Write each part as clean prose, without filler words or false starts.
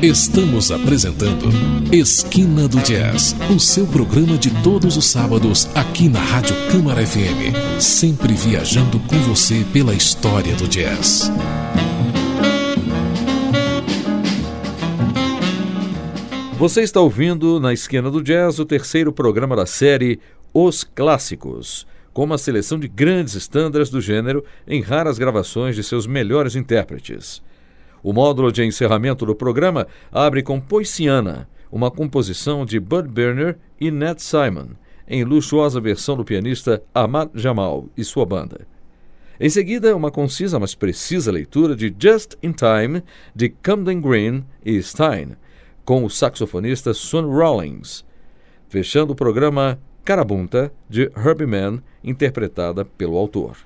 Estamos apresentando Esquina do Jazz, o seu programa de todos os sábados aqui na Rádio Câmara FM, sempre viajando com você pela história do jazz. Você está ouvindo na Esquina do Jazz o terceiro programa da série Os Clássicos, com uma seleção de grandes estándares do gênero em raras gravações de seus melhores intérpretes. O módulo de encerramento do programa abre com Poinciana, uma composição de Bud Berner e Nat Simon, em luxuosa versão do pianista Ahmad Jamal e sua banda. Em seguida, uma concisa, mas precisa leitura de Just in Time, de Camden Green e Stein, com o saxofonista Son Rollins. Fechando o programa, Carabunta, de Herbie Mann, interpretada pelo autor.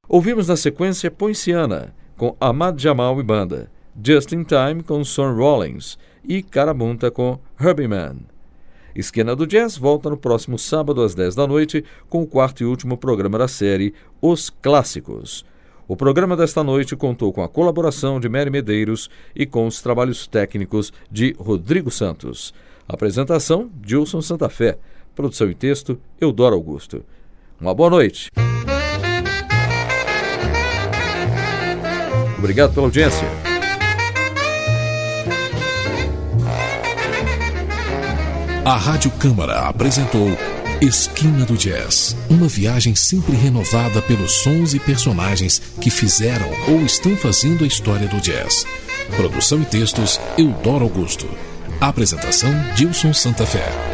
Ouvimos na sequência Poinciana, com Ahmad Jamal e banda, Just in Time com Son Rollins e Carabunta com Herbie Mann. Esquina do Jazz volta no próximo sábado às 10 da noite com o quarto e último programa da série Os Clássicos. O programa desta noite contou com a colaboração de Mary Medeiros e com os trabalhos técnicos de Rodrigo Santos. Apresentação, Gilson Santa Fé. Produção e texto, Eudoro Augusto. Uma boa noite. Obrigado pela audiência. A Rádio Câmara apresentou Esquina do Jazz, uma viagem sempre renovada pelos sons e personagens que fizeram ou estão fazendo a história do jazz. Produção e textos, Eudoro Augusto. Apresentação, Gilson Santa Fé.